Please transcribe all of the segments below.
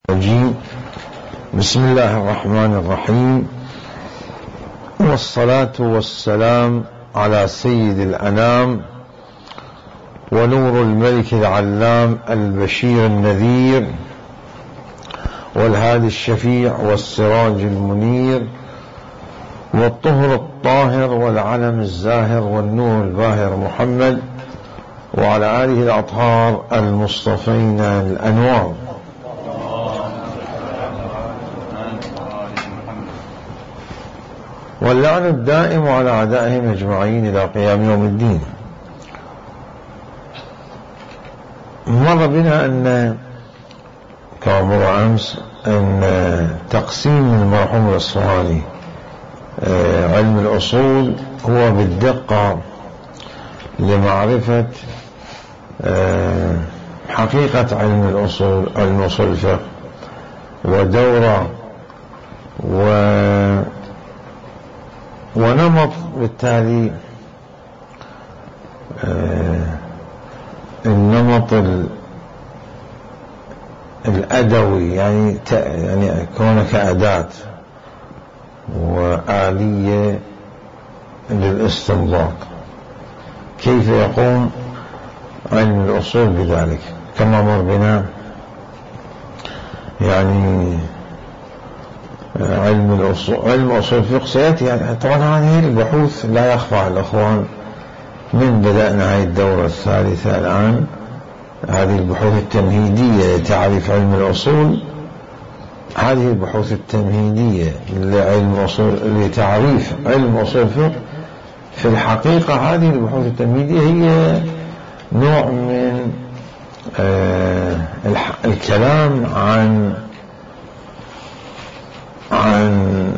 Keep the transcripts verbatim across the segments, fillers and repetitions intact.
الرجيم. بسم الله الرحمن الرحيم، والصلاة والسلام على سيد الأنام ونور الملك العلام البشير النذير والهادي الشفيع والسراج المنير والطهر الطاهر والعلم الزاهر والنور الباهر محمد وعلى آله الأطهار المصطفين الأنوار. واللعن الدائم على أعدائهم أجمعين إلى قيام يوم الدين. مر بنا أن كما مر أمس أن تقسيم المرحوم الأصفهاني علم الأصول هو بالدقة لمعرفة حقيقة علم الأصول، علم أصول الفقه ودورة و ونمط بالتالي النمط الأدوي، يعني يعني كونك أداة وآلية للاستنباط، كيف يقوم علم الأصول بذلك. كما مر بنا يعني علم الأصول، علم أصول الفقه سيأتي يعني طبعا هذه البحوث لا يخفى على الأخوان من بدأنا هذه الدورة الثالثة الآن، هذه البحوث التمهيدية لتعريف علم الأصول، هذه البحوث التمهيدية لعلم أصول لتعريف علم أصول الفقه. في الحقيقة هذه البحوث التمهيدية هي نوع من آه الكلام عن عن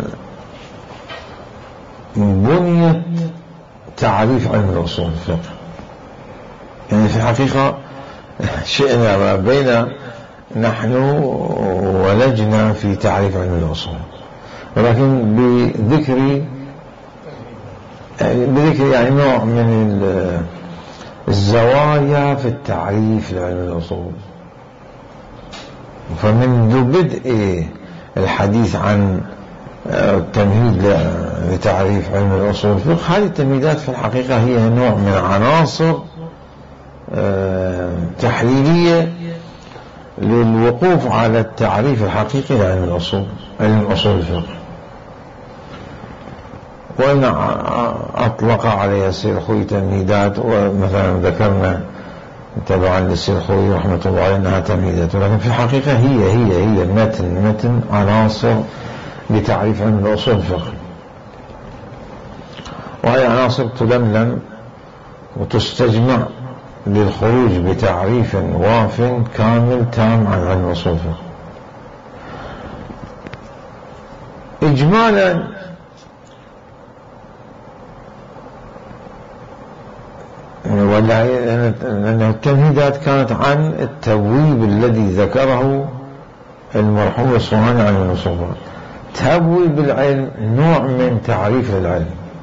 بنية تعريف علم الأصول الفقه. يعني في الحقيقة شئنا ما بين نحن ولجنا في تعريف علم الأصول، ولكن بذكر بذكر يعني نوع من الزوايا في التعريف لعلم الأصول. فمنذ بدء الحديث عن التمهيد لتعريف علم الأصول الفقه، هذه التمهيدات في الحقيقة هي نوع من عناصر تحليلية للوقوف على التعريف الحقيقي لعلم الأصول، علم أصول الفقه. وإن أطلق عليها السيد الخوي تمهيدات، ومثلا ذكرنا تبعا للسيد الخوي رحمة الله عليه أنها تمهيدات، ولكن في الحقيقة هي هي هي متن متن عناصر لتعريف علم الأصول الفقه، وهي عناصر تلملم وتستجمع للخروج بتعريف واف كامل تام عن علم أصول الفقه. إجمالا لأن التمهيدات كانت عن التبويب الذي ذكره المرحوم الأصفهاني عن الأصول. تبويب العلم نوع من تعريف العلم،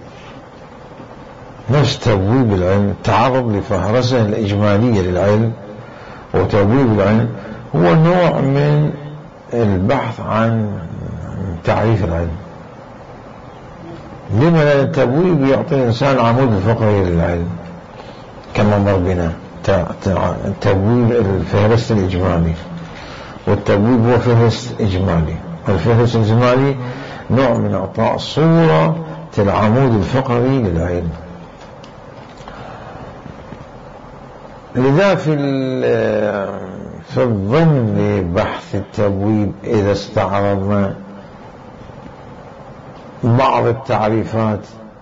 نفس تبويب العلم التعرض لفهرسة الإجمالية للعلم، وتبويب العلم هو نوع من البحث عن تعريف العلم. لما؟ لأن التبويب يعطي الإنسان العمود الفقري للعلم كما مر بنا. التبويب الفهرس الإجمالي، والتبويب هو فهرس إجمالي، والفهرس الإجمالي نوع من إعطاء صورة العمود الفقري للعلم. لذا في في الضمن بحث التبويب إذا استعرضنا بعض التعريفات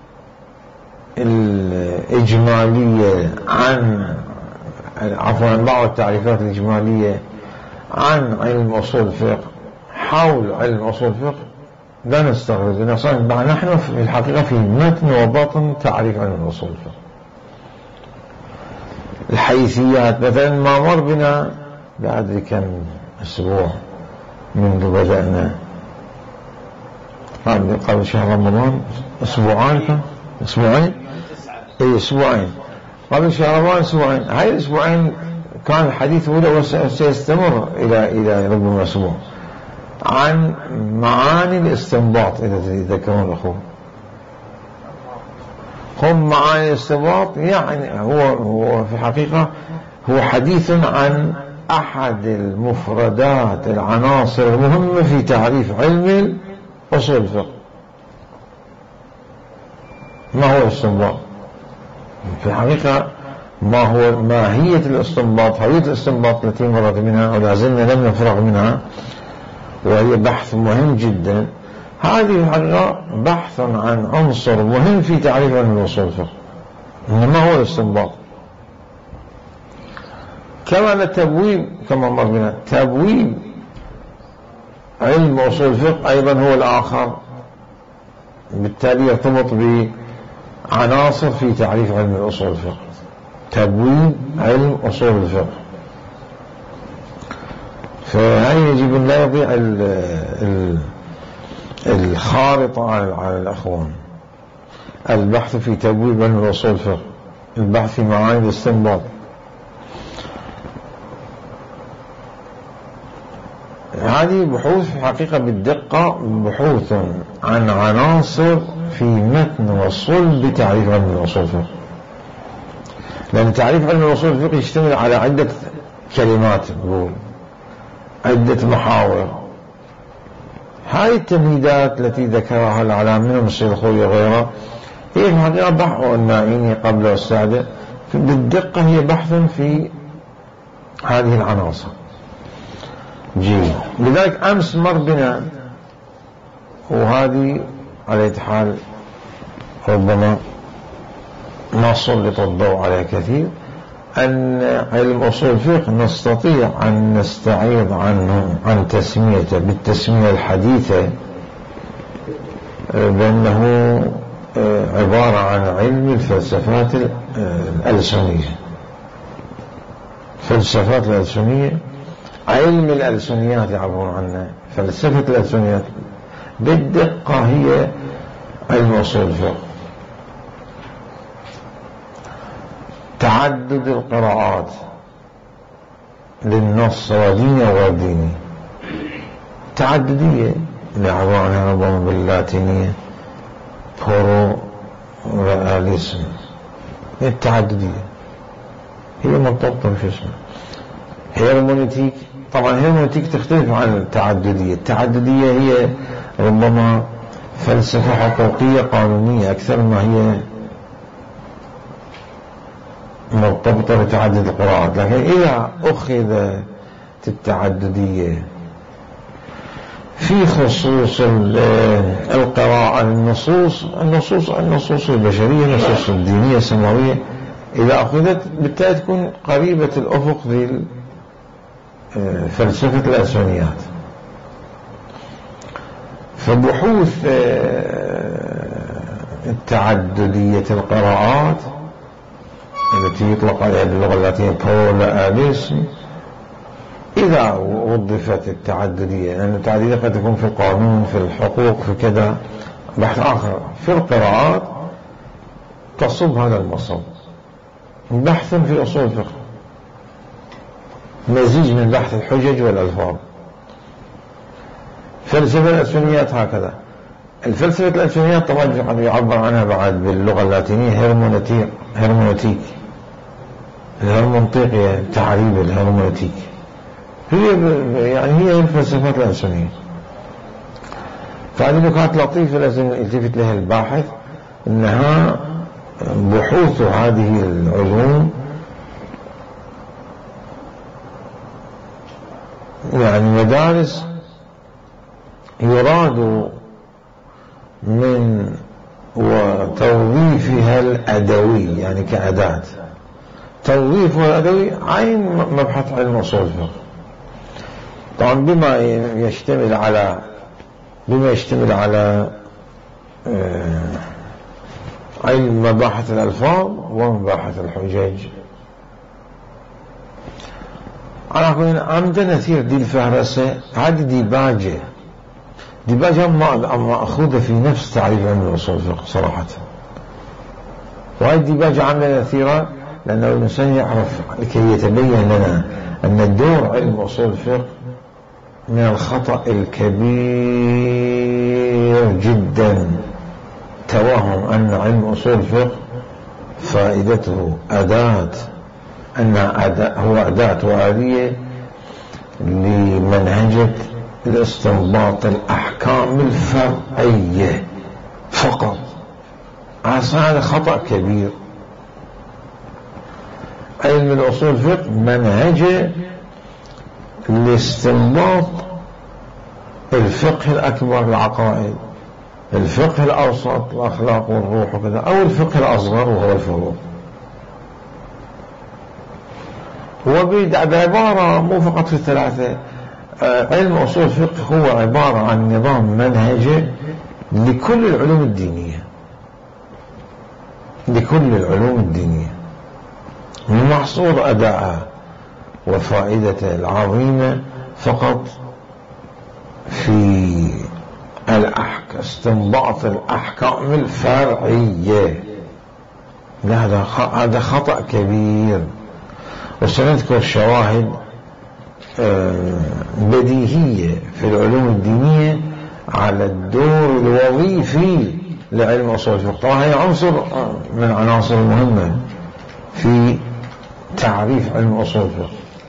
الإجمالية عن عفوا بعض التعريفات الإجمالية عن علم أصول الفقه حول علم أصول الفقه، لا نستغرب لأن نحن في الحقيقة في متن وبطن تعريف علم أصول الفقه. الحيثيات مثلا ما مر بنا بعد كم أسبوع منذ بدأنا قبل شهر رمضان، أسبوعين أسبوعين أي أسبوعين قبل شهر رمضان أسبوعين. هاي الأسبوعين كان الحديث هو وسيستمر إلى إلى ربما أسبوع. عن معاني الاستنباط إذا تذكرون الأخوة. هم معاني الاستنباط يعني هو, هو في حقيقة هو حديث عن أحد المفردات العناصر المهمة في تعريف علم أصول الفقه. ما هو الاستنباط؟ في الحقيقة ما هو ماهية الاستنباط، هوية الاستنباط التي مرت منها ولا زلنا لم نفرغ منها، وهي بحث مهم جدا. هذه الحقيقة بحث عن عنصر مهم في تعريف علم أصول الفقه. ما هو الاستنباط؟ كما التبويب كما مر بنا، تبويب علم أصول الفقه أيضا هو الآخر، بالتالي يرتبط بعناصر في تعريف علم أصول الفقه. تبويب علم أصول الفقه، فهي يجب أن لا يضيع الخارطة على الأخوان. البحث في تبويب علم أصول الفقه، البحث في معاني الاستنباط. هذه بحوث في الحقيقة بالدقة بحوث عن عناصر في متن وصلب تعريف علم الأصول الفقه، لأن تعريف علم الأصول الفقه يشتمل على عدة كلمات، نقول عدة محاور. هذه التمهيدات التي ذكرها العلامة من الشيخ الخوي وغيرها هي في الحقيقة بحث النائين قبل والسادة بالدقة، هي بحث في هذه العناصر. جيد. لذلك أمس مر بنا، وهذه على حال ربما ما سلط الضوء عليها كثير، أن علم أصول الفقه نستطيع أن نستعيض عنه عن تسميته بالتسمية الحديثة بأنه عبارة عن علم الفلسفات الألسنية. فلسفات الألسنية علم الألسنيات يعبرون عنه، فلسفة الألسنيات بالدقة هي علم أصول الفقه. تعدد القراءات للنص سواء ديني أو غير ديني، تعددية اللي يعبرون عنها ربما باللاتينية بورو رئاليسم، هي التعددية، هي مرتبطة بشو اسمه هيرمونيتيك. طبعا هيرمونيتيك تختلف عن التعددية. التعددية هي ربما فلسفة حقوقية قانونية أكثر ما هي مرتبطة بتعدد القراءات. لكن إذا أخذت التعددية في خصوص القراءة النصوص النصوص النصوص البشرية، النصوص الدينية السماوية، إذا أخذت بالتالي تكون قريبة الأفق ذي فلسفة الألسنيات. فبحوث التعددية القراءات التي يطلق عليها باللغة اللاتينية بولاريسم، إذا وظفت التعددية، لأن التعددية قد تكون في القانون، في الحقوق، في كذا، بحث آخر في القراءات تصب هذا المصب. بحث في أصول الفقه مزيج من بحث الحجج والألفاظ. فلسفة الألسنيات هكذا. الفلسفة الألسنيات طبعا يعبر عنها بعد باللغة اللاتينية هيرمونيتيك، هيرمونيتيك الهرمونطيقية، تعريب الهرمونيتيك هي يعني هي الفلسفات الألسنية. فهذه نكات لطيفة لازم يلتفت لها الباحث، إنها بحوث هذه العلوم يعني مدارس يراد من وتوظيفها الأدوي، يعني كأداة توظيفها الأدوي عين مبحث علم أصول الفقه. طبعا بما يشتمل على بما يشتمل على علم مباحث الألفاظ ومباحث الحجج. على كل عمدنا نثير دي الفهرسة، هذه ديباجة ديباجة أما أخذها في نفس تعريف علم أصول الفقه صراحة. وهذه ديباجة عاملة نثيرة لأنه الإنسان يعرف لكي يتبين لنا أن الدور علم أصول الفقه من الخطأ الكبير جدا توهم أن علم أصول الفقه فائدته أداة أن أداة هو أداة وآلية لمنهجة الاستنباط الأحكام الفرعية فقط. هذا خطأ كبير. علم الأصول الفقه منهجه لاستنباط الفقه الأكبر العقائد، الفقه الأوسط الأخلاق والروح وكذا، أو الفقه الأصغر وهو الفروع. هو بعبارة مو فقط في الثلاثة. علم أصول الفقه هو عبارة عن نظام منهجي لكل العلوم الدينية، لكل العلوم الدينية، محصور أداءها وفائدته العظيمة فقط في الأحكام، استنباط الأحكام الفرعية. هذا هذا خطأ كبير. وسنذكر شواهد بديهية في العلوم الدينية على الدور الوظيفي لعلم أصول الفقه. طبعا هي عنصر من عناصر المهمة في تعريف علم أصول الفقه،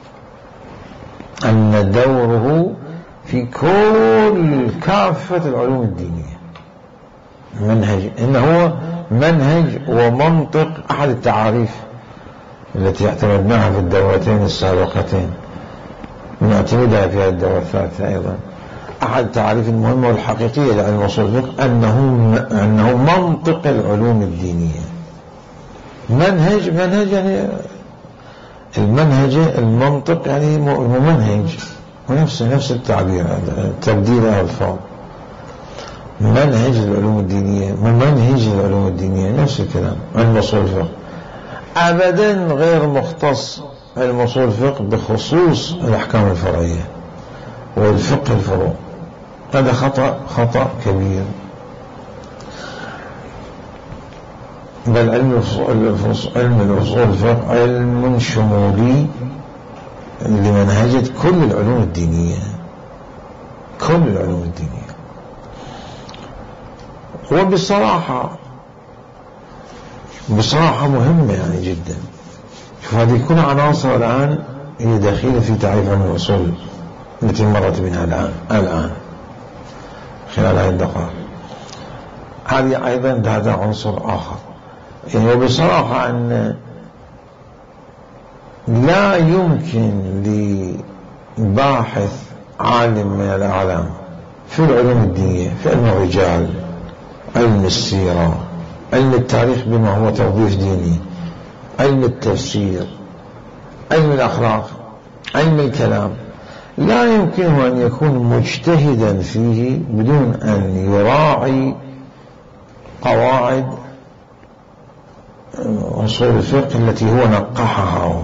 أن دوره في كل كافة العلوم الدينية منهج، إنه هو منهج ومنطق. أحد التعاريف التي اعتمدناها في الدورتين السابقتين نعتمدها في هذه الدورة الثالثة أيضا. أحد التعاريف المهمة والحقيقية لعلم أصول الفقه أنه أنه منطق العلوم الدينية. منهج منهج يعني المنهج المنطق يعني ممنهج، ونفس نفس التعبير تبديل الألفاظ. منهج العلوم الدينية، ممنهج العلوم الدينية، نفس الكلام. علم أصول الفقه أبدا غير مختص علم أصول الفقه بخصوص الأحكام الفرعية والفقه الفروع. هذا خطأ خطأ كبير. بل علم علم الأصول الفقه علم شمولي لمنهجة كل العلوم الدينية، كل العلوم الدينية. وبصراحة بصراحة مهمة يعني جدا. فهذه كل عناصر الآن هي داخلة في تعريف علم الأصول التي مرت منها الآن الآن خلال هذه الدقائق. هذه أيضا هذا عنصر آخر. يعني وبصراحة أن لا يمكن لباحث عالم من الأعلام في العلوم الدينية، في علم الرجال، علم السيرة، علم التاريخ بما هو توظيف ديني، علم التفسير، علم الأخلاق، علم الكلام، لا يمكنه أن يكون مجتهدا فيه بدون أن يراعي قواعد أصول الفقه التي هو نقحها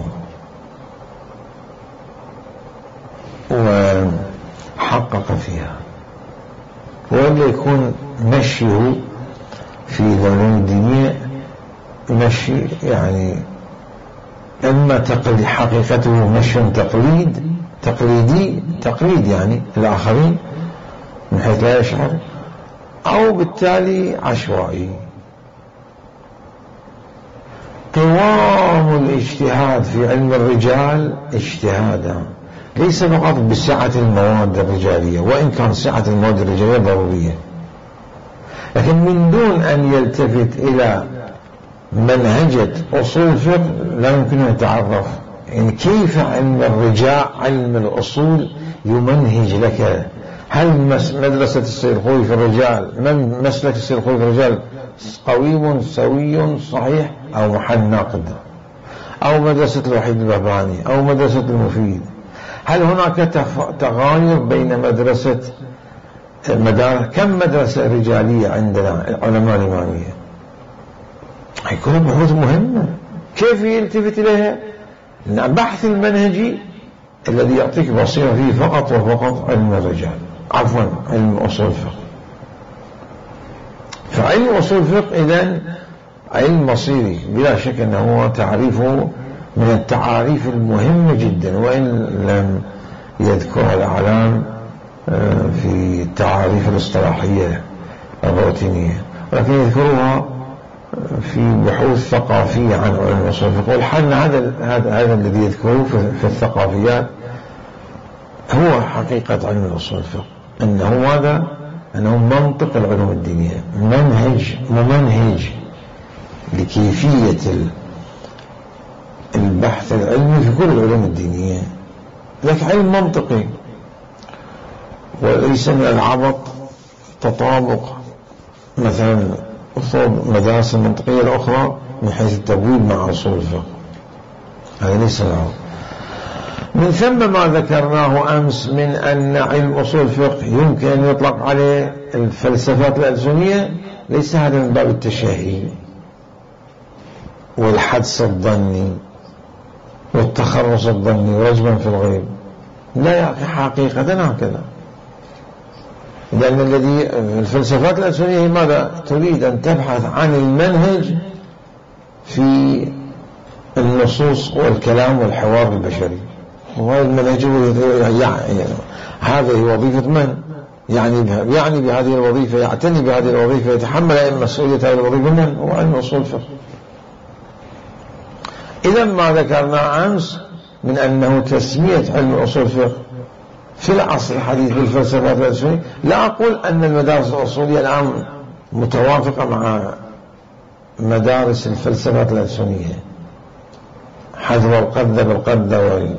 وحقق فيها. ولا يكون مشيه في العلوم الدينية مشي يعني إما تقليد، حقيقته مشي تقليد تقليدي تقليد يعني الآخرين من حيث لا يشعر، أو بالتالي عشوائي. قوام الاجتهاد في علم الرجال اجتهادا ليس فقط بسعة المواد الرجالية، وإن كان سعة المواد الرجالية ضرورية، لكن من دون أن يلتفت إلى منهجة أصول الفقه لا يمكن أن يتعرف يعني كيف علم الرجال علم الأصول يمنهج لك. هل مدرسة السيد الخوئي في الرجال، من مسلك السيد الخوئي في الرجال قويم سوي صحيح أو محل ناقد، أو مدرسة الوحيد البهبهاني، أو مدرسة المفيد؟ هل هناك تغاير بين مدرسة مدارس؟ كم مدرسة رجالية عندنا علماء الإمامية؟ هي كلها بحوث مهمة. كيف يلتفت إليها؟ بحث المنهجي الذي يعطيك بصيرة فيه فقط وفقط علم الرجال، عفوا علم أصول الفقه. فعلم أصول الفقه إذن علم مصيري بلا شك أنه تعريفه من التعاريف المهمة جدا، وإن لم يذكر الأعلام في التعاريف الاصطلاحية الروتينية، ولكن يذكروها في بحوث ثقافية عن علم أصول الفقه. والحل هذا هذا هذا الذي يذكروه في الثقافيات هو حقيقة علم الأصول الفقه، أنه ماذا؟ أنه منطق العلوم الدينية، منهج ممنهج لكيفية البحث العلمي في كل العلوم الدينية، لكن علم منطقي وليس من العبط تطابق مثلا أصول مدارس المنطقية الأخرى من حيث التبويب مع أصول الفقه، هذا ليس العبط. من ثم ما ذكرناه أمس من أن علم أصول الفقه يمكن أن يطلق عليه الفلسفات الألسنية، ليس هذا من باب التشهي والحدس الظني والتخرص الظني ورجما في الغيب، لا يا أخي، حقيقة هكذا. لأن الذي الفلسفات الألسنية ماذا تريد؟ أن تبحث عن المنهج في النصوص والكلام والحوار البشري، وهذا المنهج يعني هذه وظيفة من يعني يعني بهذه الوظيفة، يعتني بهذه الوظيفة، يتحمل أي مسؤولية هذه الوظيفة، من هو علم أصول الفقه. إذا ما ذكرنا أمس من أنه تسمية علم أصول الفقه في العصر الحديث بالفلسفات الألسنية، لا أقول أن المدارس الأصولية الآن متوافقة مع مدارس الفلسفات الألسنية، حذو القذ بالقذ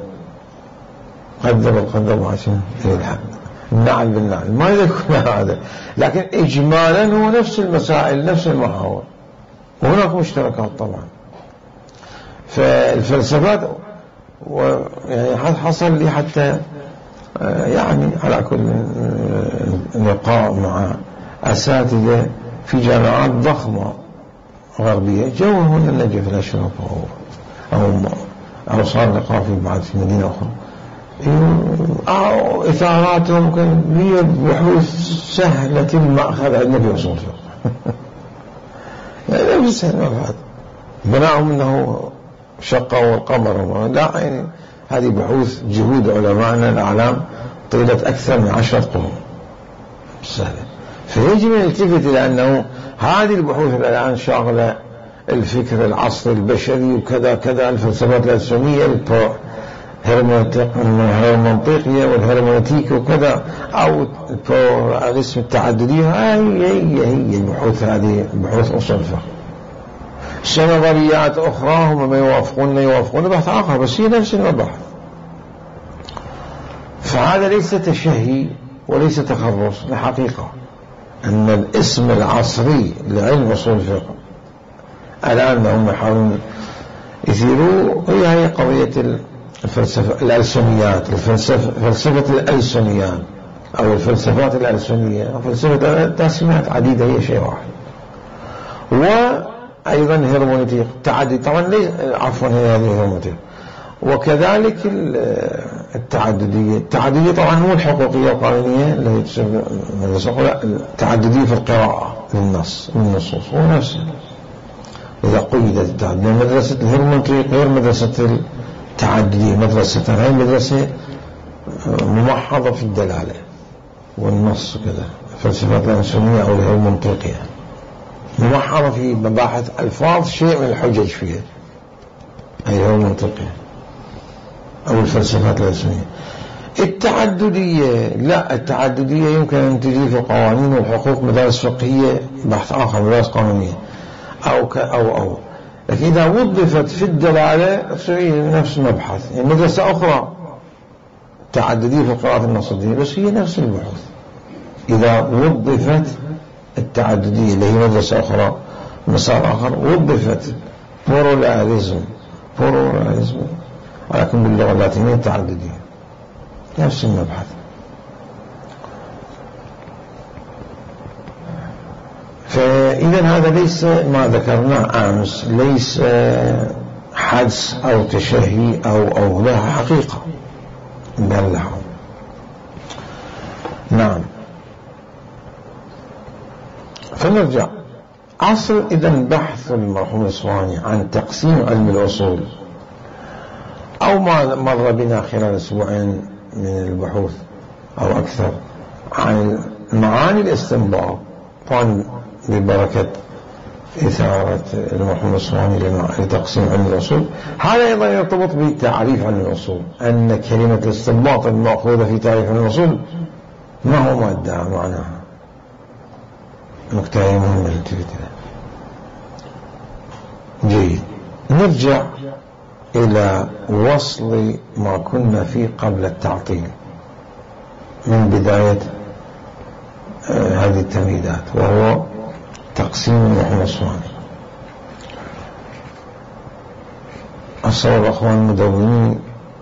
والقذ بالقذ وعشان النعل بالنعل، ما يذكر هذا، لكن إجمالا هو نفس المسائل نفس المحاور، وهناك مشتركات طبعا. فالفلسفات يعني حصل لي حتى يعني على كل لقاء مع أساتذة في جامعات ضخمة غربية، جو هنا النجف الأشرف أو أو صار لقاء في بعض في مدينة أخرى، أو إثاراتهم هي بحوث سهلة المأخذ عندنا في أصول الفقه يعني بس هذا بناهم أنه شقة والقمر، لا يعني هذه بحوث جهود علمائنا الأعلام طيلة أكثر من عشرة قرون سهلة. فيجب أن نلتفت إلى أنه هذه البحوث الآن شاغلة الفكر العصري البشري وكذا كذا، الفلسفات الألسنية الهرمنطيقية والهرمونيتيك وكذا، أو الاسم التعددية، هي هي هي البحوث، هذه بحوث أصول الفقه. نظريات أخرى هم ما يوافقون ما يوافقون بحث آخر، بس هي نفس المبحث. فهذا ليس تشهي وليس تخرص، الحقيقة أن الاسم العصري لعلم أصول الفقه الآن هم يحاولون يثيروا هي هي قضية الفلسفة الألسنيات، الفلسفة فلسفة الألسنيات أو الفلسفات الألسنية، فلسفة تسميات عديدة هي شيء واحد. وأيضا هرمونيتيك تعدد طبعا ليس عفوا هي هذه هرمونيتيك، وكذلك التعددية. التعددية طبعا مو الحقوقية القانونية اللي هي تسمى التعددية في القراءة للنص من النصوص، هو نفسه إذا قيدت التعددية. مدرسة الهرمونيتيك غير مدرسة التعددية، مدرسة هي مدرسة ممحضة في الدلالة والنص كذا، فلسفة الأنسانية أو الهرمونيتيقية ممحضة في مباحث ألفاظ شيء من الحجج فيها، أي هرمونيتيقية أو الفلسفات الأنسانية. التعددية لا، التعددية يمكن أن تجي في القوانين والحقوق، مدارس فقهية بحث آخر، مدارس قانونية أو ك أو أو لكن إذا وظفت في الدلالة تصير نفس المبحث. يعني مدرسة أخرى تعددية في القراءات النصية، بس هي نفس البحوث إذا وظفت التعددية اللي هي مدرسة أخرى مسار آخر، وظفت بلوراليزم بلوراليزم ولكن باللغة اللاتينية التعددية نفس المبحث. فإذا هذا ليس ما ذكرناه أمس، ليس حدس أو تشهي أو أو لها حقيقة بل لها. نعم. فنرجع أصل إذا بحث المرحوم الإصفهاني عن تقسيم علم الأصول، أو ما مر بنا خلال أسبوعين من البحوث أو أكثر عن معاني الاستنباط طبعا ببركة إثارة المرحوم الصواني لتقسيم علم الأصول. هذا أيضا يرتبط بالتعريف عن الأصول، أن كلمة الاستنباط المأخوذة في تعريف عن الأصول ما هو ما ادعى معناها. نقطة مهمة للتفت لها. جيد، نرجع إلى وصل ما كنا فيه قبل التعطيل من بداية آه هذه التمهيدات، وهو تقسيم المرحوم الصواني. أصور الأخوان المدونين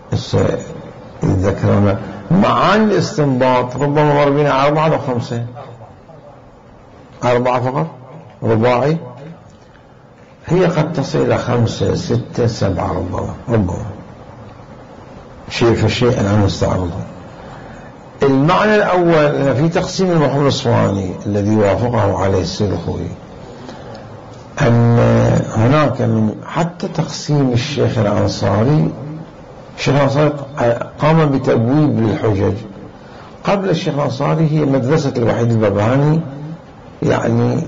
يذكرون معاني الاستنباط ربما مر بنا أربعة أو خمسة، أربعة فقط رباعي، هي قد تصل إلى خمسة ستة سبعة ربما ربما شيء فشيء أنا مستعرضه. المعنى الأول أن في تقسيم المرحوم الصواني الذي وافقه عليه السيد الخوئي أن هناك من حتى تقسيم الشيخ الأنصاري. الشيخ الأنصاري قام بتبويب للحجج. قبل الشيخ الأنصاري هي مدرسة الوحيد الببهاني، يعني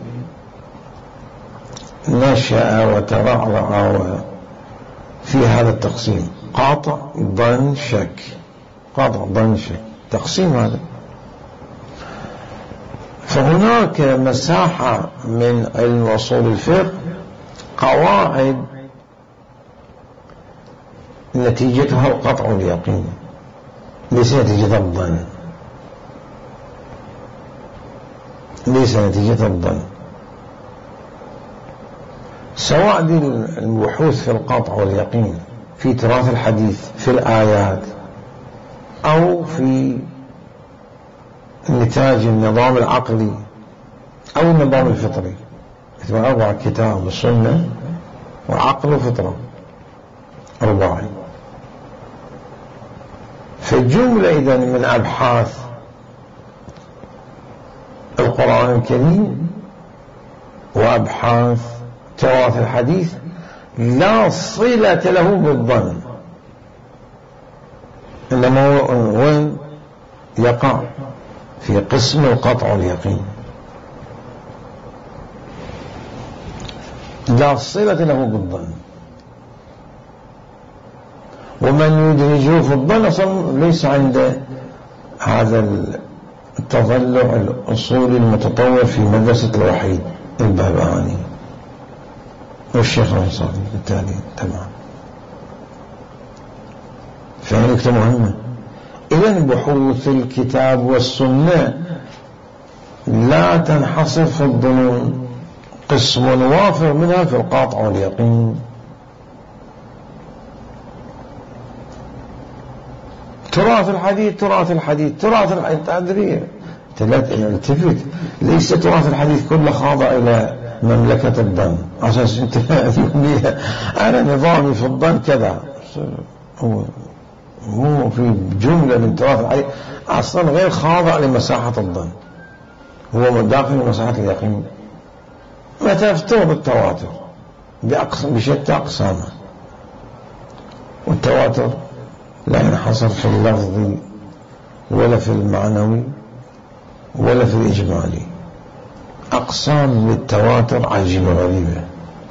نشأ وترعرع في هذا التقسيم، قاطع ظن شك، قاطع ظن شك تقسيم هذا. فهناك مساحة من علم أصول الفقه قواعد نتيجتها القطع واليقين، ليس نتيجة الظن، ليس نتيجة الظن. سواء دي البحوث في القطع واليقين في تراث الحديث في الآيات، أو في نتاج النظام العقلي أو النظام الفطري، مثل أربع كتاب السنة وعقل وفطرة رباعي. فالجملة إذن من أبحاث القرآن الكريم وأبحاث تراث الحديث لا صلة له بالظن، إنما وين يقع في قسم القطع واليقين، لا صلة له بالظن. ومن يدرجه في الظن أصلا ليس عنده هذا التضلع الأصولي المتطور في مدرسة الوحيد البهبهاني والشيخ الأنصاري بالتالي. تمام، فهي نقطة مهمة. إذن بحوث الكتاب والسنة لا تنحصر في الظنون، قسم وافر منها في القاطع واليقين. تراث الحديث تراث الحديث تراث الحديث تدري التفت، ليس تراث الحديث كله خاضع إلى مملكة الظن أساس انت أنا نظامي في الظن كذا. هو مو في جملة من تراث الحديث أصلا غير خاضع لمساحة الظن، هو داخل مساحة اليقين. متى افترض التواتر بشتى أقسامه، والتواتر لا ينحصر في اللفظ ولا في المعنوي ولا في الإجمالي. أقسام للتواتر عجيبة غريبة،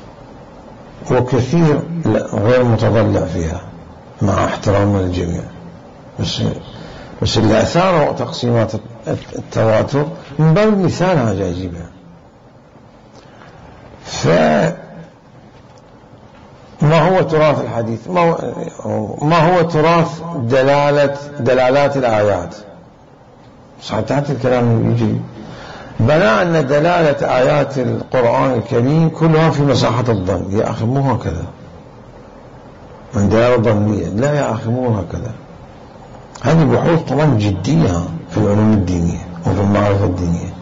وكثير غير متضلع فيها مع احترامنا للجميع، بس بس اللي أثار تقسيمات التواتر من باب المثال حاجة عجيبة. فما هو تراث الحديث؟ ما هو, ما هو تراث دلالة دلالات الآيات؟ صحيح تحت الكلام يجي بناء أن دلالة آيات القرآن الكريم كلها في مساحة الظن. يا أخي مو هكذا، من دلالة ظنية، لا يا أخي مو هكذا. هذه بحوث طبعا جدية في العلوم الدينية وفي المعرفة الدينية.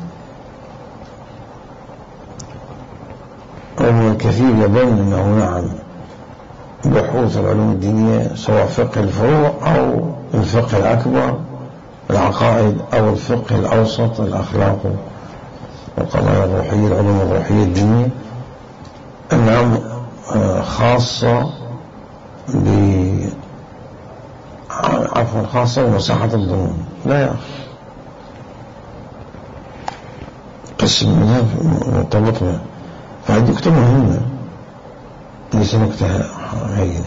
والكثير يظن أنه نعم بحوث العلوم الدينية سواء فقه الفروع أو الفقه الأكبر العقائد أو الفقه الأوسط الأخلاق والقضايا الروحية العلوم الروحية الدينية أنها خاصة ب عفوا خاصة بمساحة الظنون. لا يا أخي، قسم منها مرتبط بها، فهذه نكتة مهمة ليس نكتة هينة.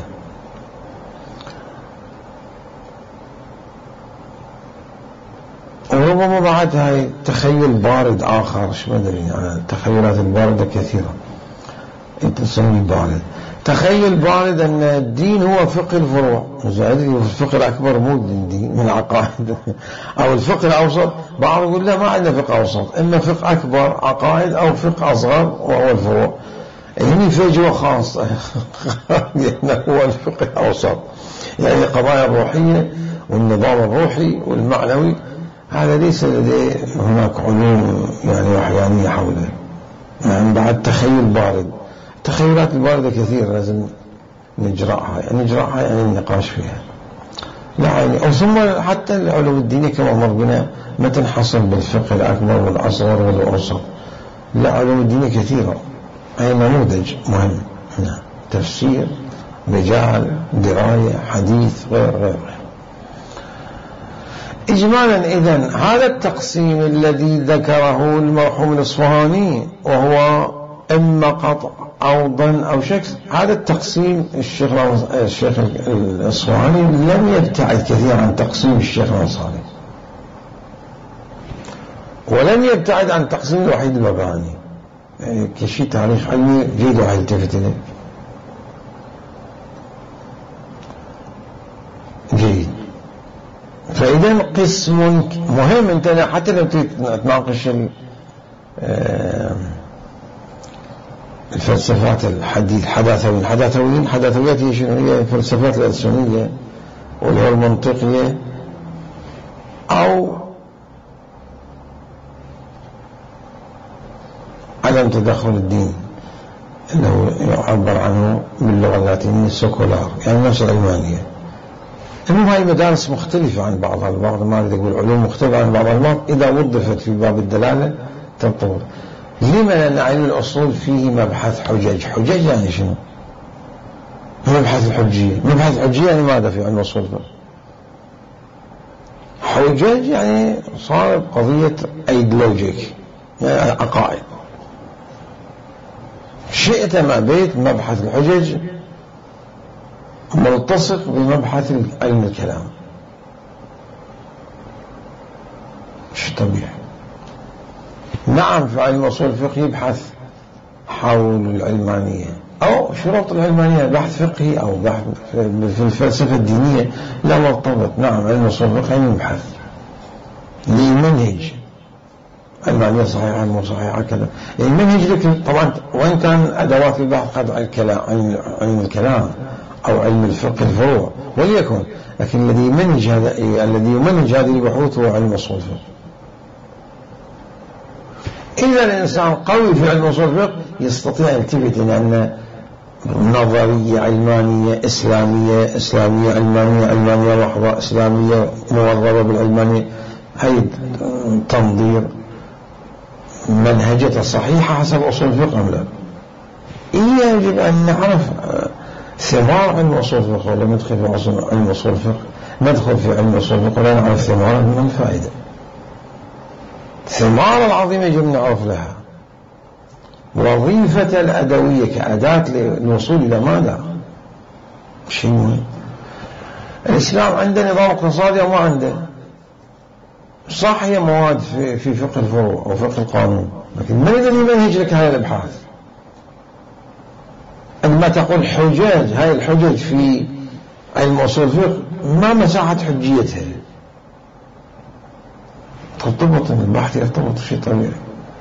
وربما بعد هاي تخيل بارد آخر، شو ما أدري يعني التخيلات الباردة كثيرة أنت تسمي بارد. تخيل بارد أن الدين هو فقه الفروع، الفقه الأكبر مو الدين من العقائد أو الفقه الأوسط. بعض يقول لا ما عندنا فقه أوسط، إما فقه أكبر عقائد أو فقه أصغر وهو الفروع. هني فجوة خاصة لأنه هو الفقه الأوسط، يعني القضايا الروحية والنظام الروحي والمعنوي هذا ليس لديه هناك علوم يعني وحيانية حوله. يعني بعد تخيل بارد، التخيلات الباردة كثير لازم نجرأها، يعني نجرأها يعني النقاش فيها. يعني أو ثم حتى العلوم الدينية كما مر بنا ما تنحصر بالفقه الأكبر والأصغر والأوسط، لا علوم الدينية كثيرة، أي نموذج مهم، تفسير، رجال، دراية، حديث، غير غير إجمالا. إذن هذا التقسيم الذي ذكره المرحوم الإصفهاني وهو إما قطع أو ضن أو شك، هذا التقسيم الشيخ الشيخ الإصفهاني لم يبتعد كثيرا عن تقسيم الشيخ الأنصاري، ولم يبتعد عن تقسيم الوحيد البغدادي، يعني كشيء تاريخ علمي جيد واحد يلتفت إليه جيد. فإذا قسم مهم، أنت حتى لو تناقش الفلسفات الحديث حداثويين الحداثويين حداثويات هي شنو؟ هي الفلسفات الألسنية واللي هو المنطقية أو عدم تدخل الدين اللي هو يعبر عنه باللغة اللاتينية سكولار، يعني نفس العلمانية. المهم هاي مدارس مختلفة عن بعضها البعض، ما أريد أقول علوم مختلفة عن بعضها البعض، إذا وظفت في باب الدلالة تنطبق. لما؟ لأن علم الأصول فيه مبحث حجج. حجج يعني شنو؟ مبحث الحجية. مبحث الحجية يعني ماذا في علم الأصول؟ حجج يعني صار قضية ايديولوجيك، يعني عقائد. شئت ما بيت مبحث الحجج ملتصق بمبحث علم الكلام، مش طبيعي. نعم في علم أصول الفقه يبحث حول العلمانية أو شروط العلمانية، بحث فقهي أو بحث في الفلسفة الدينية لا مرتبط. نعم علم أصول الفقه يبحث لمنهج علمانية صحيحة مو صحيحة كذا، يعني منهج لك طبعا. وإن كان أدوات البحث قد الكلام علم الكلام أو علم الفقه الفروع وليكن، لكن الذي يمنهج هذا الذي يمنهج هذه البحوث هو علم أصول الفقه. إذا الإنسان قوي في علم أصول الفقه يستطيع أن يلتفت إلى أن نظرية علمانية إسلامية إسلامية علمانية علمانية وحدة إسلامية موربة بالعلمانية، هي تنظير منهجة صحيحة حسب أصول الفقه أم لا؟ يجب أن نعرف ثمار علم أصول الفقه، ولا ندخل في علم أصول الفقه ندخل في علم أصول الفقه ولا نعرف ثمار من الفائدة. ثمار العظيمة يجب أن نعرف لها. وظيفة الأدوية كأداة للوصول إلى ماذا؟ شيء مهم. الإسلام عنده نظام اقتصادي أو ما عنده؟ صح هي مواد في, في فقه الفروع أو فقه القانون، لكن من الذي يمنهج لك هذه الأبحاث؟ عندما تقول حجاج، هاي الحجج في علم أصول الفقه ما مساحة حجيتها؟ ترتبط البحث يرتبط شيء طبيعي.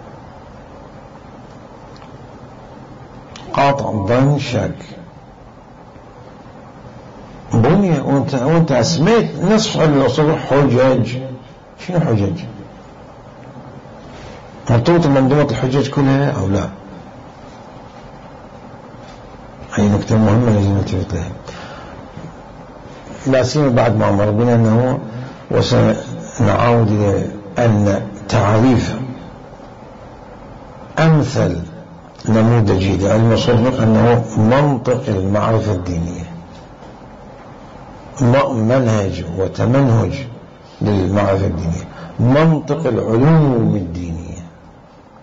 قاطع ضن شك بنية، وانت, وانت اسميت نصف علم الأصول حجاج. شنو حجاج؟ مرتبط بمنظومة الحجاج كلها أو لا؟ هي نكتة مهمة لازم نلتفت لها، لا سيما بعد ما مر بنا أنه وسنعود إلى أن تعريف أمثل نموذجي لعلم أصول الفقه أنه منطق المعرفة الدينية، منهج وتمنهج للمعرفة الدينية، منطق العلوم الدينية.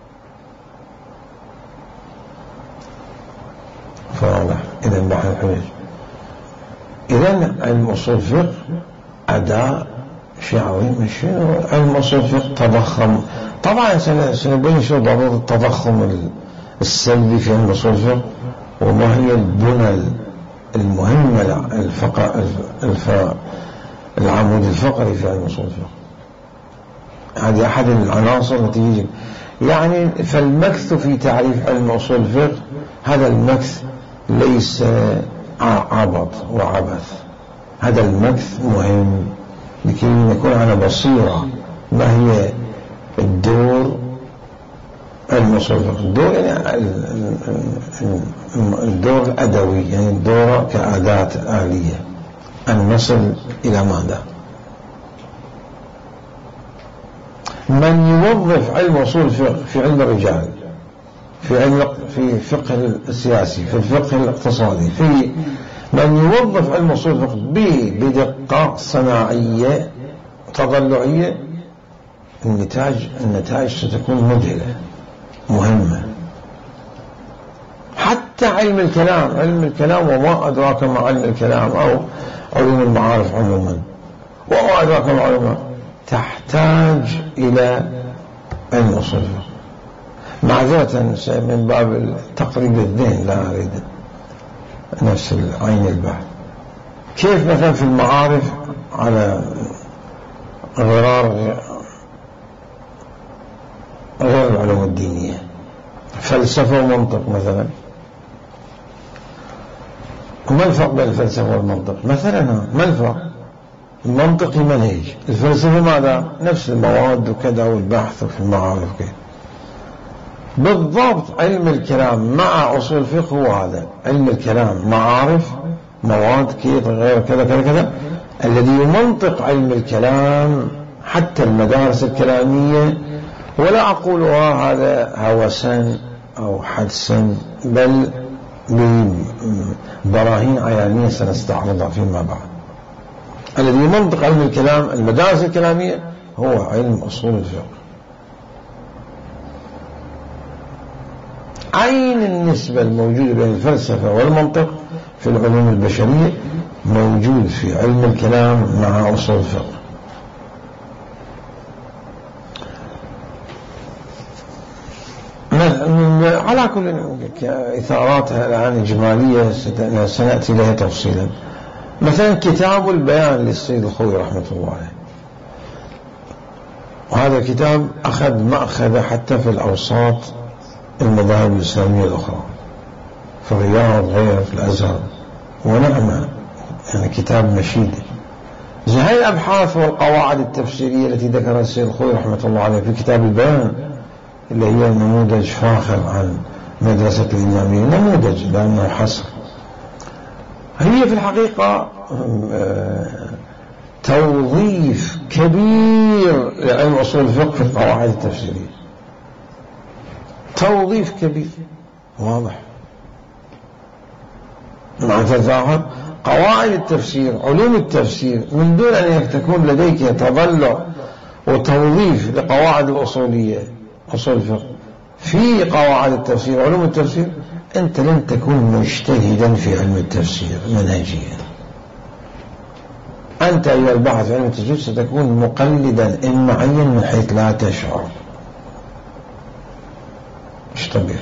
الحجج. إذن علم أصول الفقه أداء شيء عظيم. شنو علم أصول الفقه؟ تضخم. طبعا سنبين شو ضرورة التضخم السلبي في علم أصول الفقه، وما هي البنى المهمة الفقه الف... العمود الفقري في علم أصول الفقه. هذه أحد العناصر التي يجب يعني. فالمكث في تعريف علم أصول الفقه هذا المكث ليس عبط وعبث، هذا المكث مهم لكي نكون على بصيرة ما هي الدور علم أصول الفقه. الدور يعني الدور الأدوي، يعني الدور كأداة آلية أن نصل إلى ماذا؟ من يوظف علم أصول الفقه في علم الرجال، في علم في الفقه السياسي، في الفقه الاقتصادي، في من يوظف علم أصول الفقه بدقة صناعية تضلعية، النتاج النتائج ستكون مذهلة مهمة. حتى علم الكلام، علم الكلام وما أدراك ما علم الكلام، أو علوم المعارف عموما وما أدراك ما علوم، تحتاج إلى علم أصول الفقه. معذرة من باب تقريب الذهن لا أريد نفس العين البحث. كيف مثلا في المعارف على غرار غير العلوم الدينية، فلسفة ومنطق مثلا، وما الفرق بين الفلسفة والمنطق مثلا؟ ما الفرق؟ المنطقي منهج، الفلسفة ماذا؟ نفس المواد وكذا والبحث في المعارف كذا. بالضبط علم الكلام مع أصول الفقه هو هذا. علم الكلام معارف مواد كذا غير كذا كذا كذا. الذي يمنطق علم الكلام حتى المدارس الكلامية، ولا أقولها هذا هوسا أو حدسا، بل ببراهين عيانية سنستعرضها فيما بعد. الذي يمنطق علم الكلام المدارس الكلامية هو علم أصول الفقه. عين النسبة الموجودة بين الفلسفة والمنطق في العلوم البشرية موجود في علم الكلام مع أصول الفقه. على كل إثاراتها الآن إجمالية سنأتي لها تفصيلا. مثلا كتاب البيان للسيد الخوئي رحمة الله عليه، وهذا الكتاب أخذ مأخذ حتى في الأوساط المذاهب الإسلامية الأخرى، في الرياض غير في الأزهر، ونعم يعني كتاب مشيد. زي هاي الأبحاث والقواعد التفسيرية التي ذكرها السيد الخوئي رحمة الله عليه في كتاب البيان، اللي هي نموذج فاخر عن مدرسة الإمامية، نموذج لأنه حصر، هي في الحقيقة توظيف كبير لعلم أصول الفقه في القواعد التفسيرية، توظيف كبير واضح. مع تظاهر قواعد التفسير علوم التفسير من دون أن تكون لديك تضلع وتوظيف لقواعد الأصولية أصول الفقه في قواعد التفسير علوم التفسير، أنت لن تكون مجتهدا في علم التفسير منهجيا. أنت أيها الباحث في علم التفسير ستكون مقلدا إمعيا من حيث لا تشعر، مش طبيعي.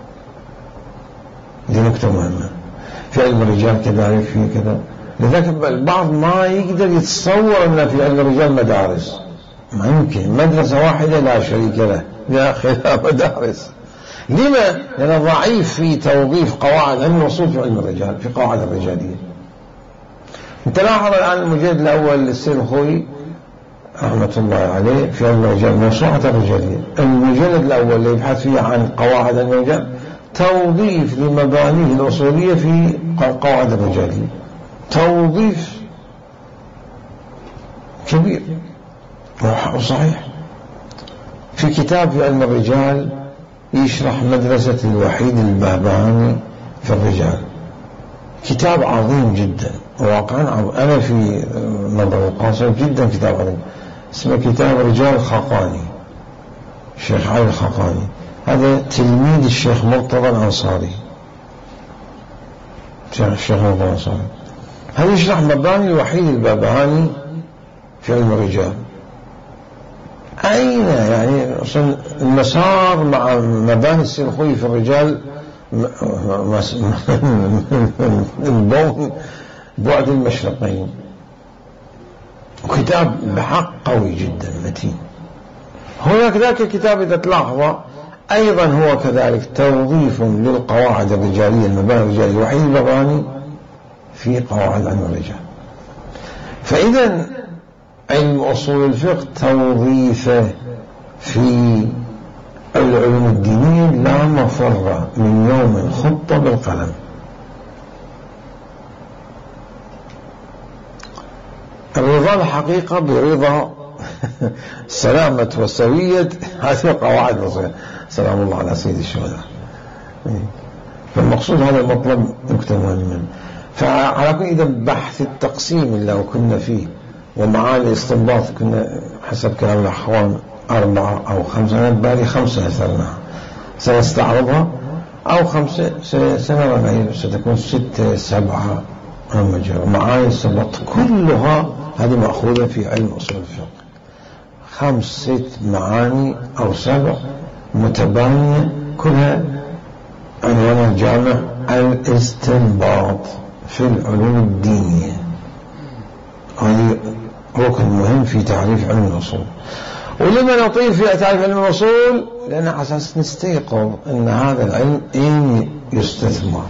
دي نكتة مهمة. في علم الرجال كذلك في كذا، لذلك البعض ما يقدر يتصور أن في علم الرجال مدارس، ما يمكن. مدرسة واحدة لا شريك له، يا أخي لا مدارس. لما؟ لأنه ضعيف في توظيف قواعد علم الوصول في علم الرجال، في قواعد الرجالية. انت لاحظ الآن المجلد الأول للسيد الخوئي رحمة الله عليه في علم الرجال، موسوعة الرجالية، المجلد الأول اللي يبحث فيه عن قواعد علم الرجال توظيف لمبانيه الأصولية في قواعد الرجالية، توظيف كبير وصحيح. في كتاب في علم الرجال يشرح مدرسة الوحيد البهبهاني في الرجال، كتاب عظيم جدا واقعا عظيم. أنا في نظر القاصر جدا كتاب عظيم، اسمه كتاب رجال الخاقاني، الشيخ علي الخاقاني، هذا تلميذ الشيخ مرتضى الأنصاري. الشيخ مرتضى صالح. هذا يشرح مباني الوحيد البابهاني في علم الرجال. أين يعني أصلا المسار مع مباني السيد الخوئي في الرجال البون بعد المشرقين، وكتاب بحق قوي جدا متين. هناك ذاك الكتاب إذا تلاحظ أيضا هو كذلك توظيف للقواعد الرجالية، المباني الرجالية الوحيد البابهاني في قواعد علم الرجال. فإذا علم أصول الفقه توظيفه في العلوم الدينية لا مفر من يوم خط بالقلم. الرضا الحقيقة برضا سلامة وسوية هذه قواعد الرسول سلام الله على سيد الشهداء. فالمقصود هذا المطلب نكتة مهمة. فعلى كل إذا بحث التقسيم اللي كنا فيه ومعاني الاستنباط كنا حسب كلام الأخوان أربعة أو خمسة، أنا بالي خمسة أثرناها سنستعرضها أو خمسة سنة ستكون ستة سبعة معاني الاستنباط كلها هذه مأخوذة في علم أصول الفقه. خمس ست معاني أو سبع متباينة كلها عنوان الجامع الاستنباط في العلوم الدينية. هذه ركن مهم في تعريف علم الأصول. ولما نطيل في تعريف علم الأصول لأن على أساس نستيقظ أن هذا العلم أين يستثمر.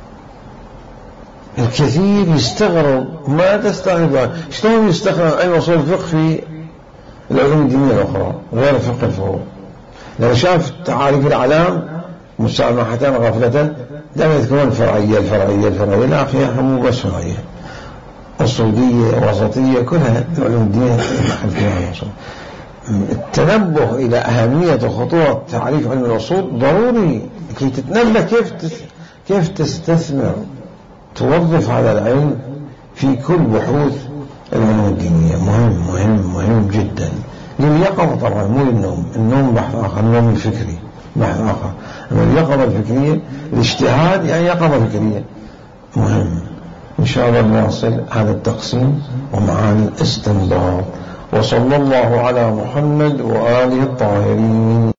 الكثير يستغرب ما تستغرب شلون يستخدم علم أصول الفقه في العلوم الدينية الأخرى غير فقه الفروع. لو شاف تعاريف الأعلام مسامحة غفلة لم يذكرون الفرعية الفرعية الفرعية لا أخيها مو بس فرعية أصولية وسطية كلها العلوم الدينية دخل فيها الأصول. التنبه إلى أهمية وخطورة تعريف علم الأصول ضروري لكي تتنبه كيف كيف تستثمر توظف هذا العلم في كل بحوث العلوم الدينية. مهم مهم مهم جدا لليقظة طبعا مو للنوم. النوم بحث آخر، النوم الفكري بحث آخر. أما اليقظة الفكرية الاجتهاد يعني يقظة فكرية مهم. إن شاء الله نواصل هذا التقسيم ومعاني الاستنباط. وصلى الله على محمد وآله الطاهرين.